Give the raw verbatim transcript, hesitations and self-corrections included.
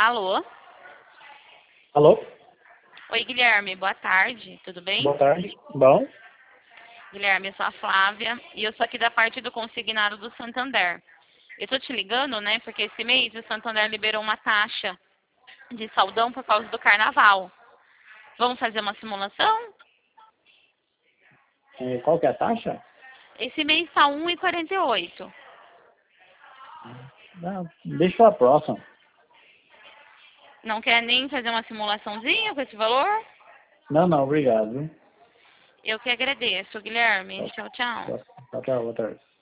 Alô? Alô? Oi, Guilherme, boa tarde, tudo bem? Boa tarde. Bom? Guilherme, eu sou a Flávia e eu sou aqui da parte do consignado do Santander. Eu tô te ligando, né, porque esse mês o Santander liberou uma taxa de saldão por causa do carnaval. Vamos fazer uma simulação? É, qual que é a taxa? Esse mês tá um e quarenta e oito. Não, deixa para a próxima. Não quer nem fazer uma simulaçãozinha com esse valor? Não, não, obrigado. Viu? Eu que agradeço, Guilherme. Tchau, tchau. Tchau, tchau, boa tarde.